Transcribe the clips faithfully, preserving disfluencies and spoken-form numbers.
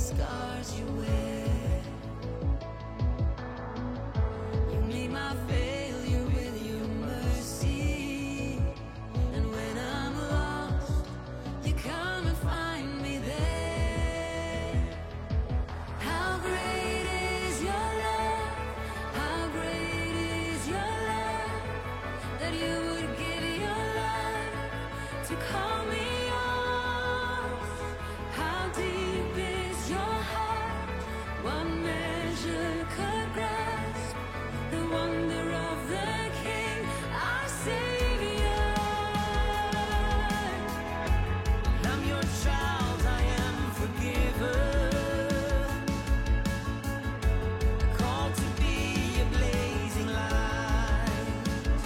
scars you wear. You meet my failure with your mercy, and when I'm lost, you come and find me there. How great is your love, how great is your love, that you would give your life to call me yours. How deep is your heart, what measure could grasp the wonder of the King, our Savior. I'm your child, I am forgiven, called to be a blazing light.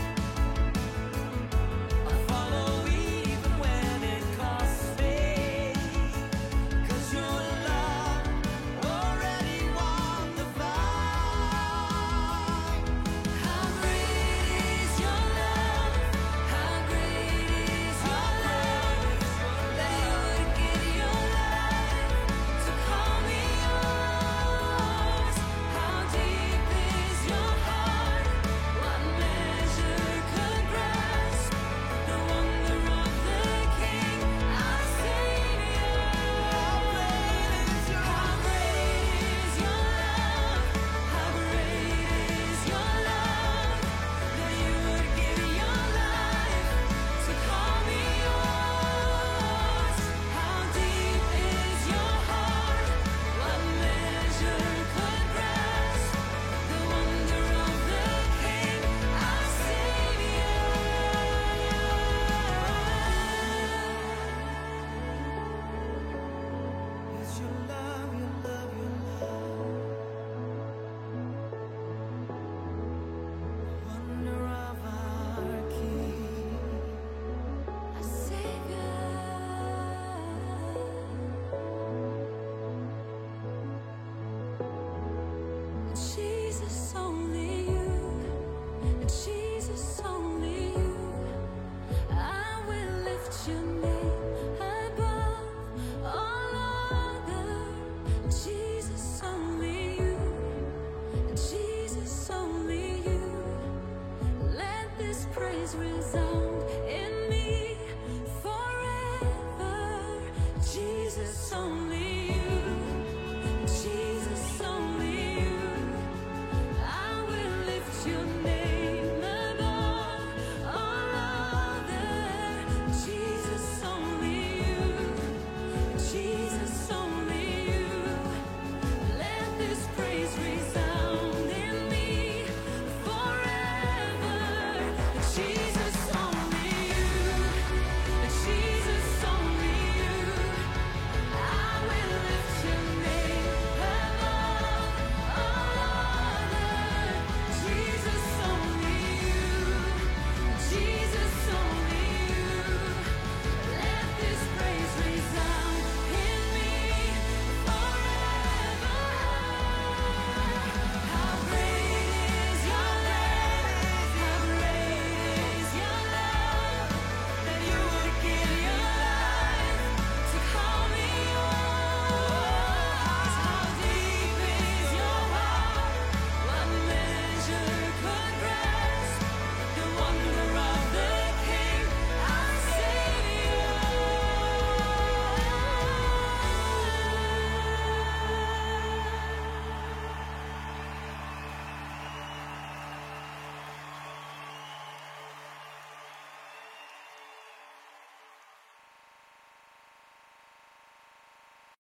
I follow even when it costs me, 'cause your love already won the fight. How great is your love, how great is your love, that you would give your life to call me yours. How deep is your heart, what measure could grasp the wonder of the King, our Savior. How great is your love, how great is your love, how great is your love, that you would give your life to call me yours. How deep is your heart, what measure could grasp the wonder of the King, our Savior. It's your love, your love, your love, wonder of our King, our Savior. Jesus, only you, Jesus, only you. I will lift your name above all other. Jesus, only you, Jesus, only you. Let this praise resound in me forever. Jesus, only